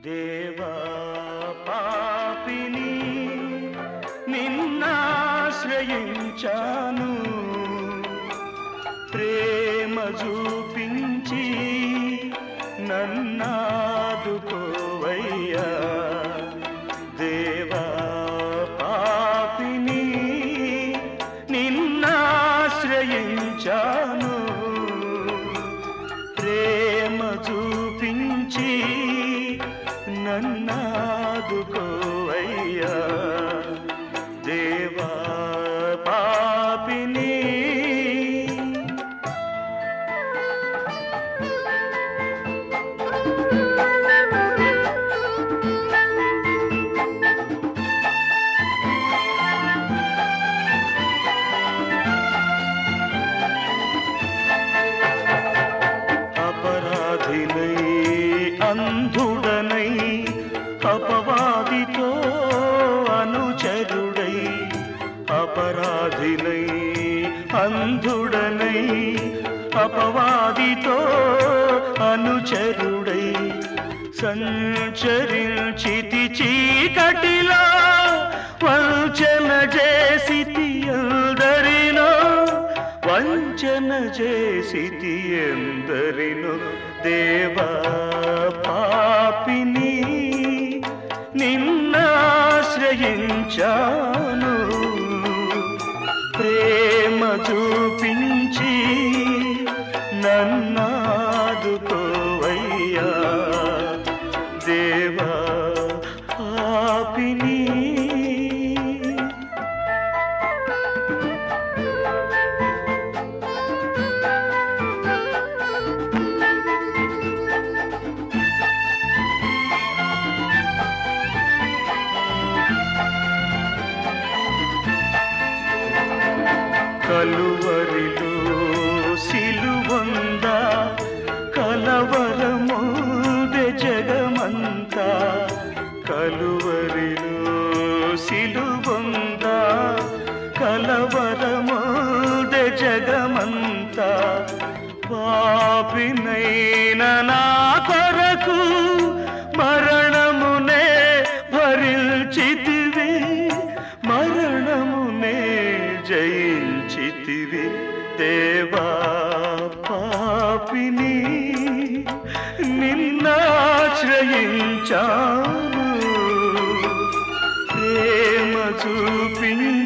దేవా పాపిని నిన్నాశ్రయించాను, ప్రేమ చూపించి నన్నాదుకోవయ్యా. దేవా పాపిని నిన్నాశ్రయించాను, ప్రేమ చూపించి నన్నాదుకోవయ్యా. దేవా పాపిని అపరాధినై అంధుడనై అపవాదితో అనుచరుడై, అపరాధినై అంధుడనై అపవాదితో అనుచరుడై, సంచరించితి చీకటిలో వంచన చేసితి ఎందరినో, వంచన చేసితి ఎందరినో. దేవా పాపిని నిన్నాశ్రయించాను, ప్రేమ చూపించి నన్నాదుకోవయ్యా. దేవా పాపిని కలువరిలో సిలువంద కలవరమోదె జగమంతా, కలువరిలో సిలువంద కలవరమోదె జగమంతా. పాపినైన నా కొరకు మరణమునే భరించితివి, మరణమునే జయించితివి. దేవా పాపిని నిన్నాశ్రయించాను, ప్రేమ చూపించి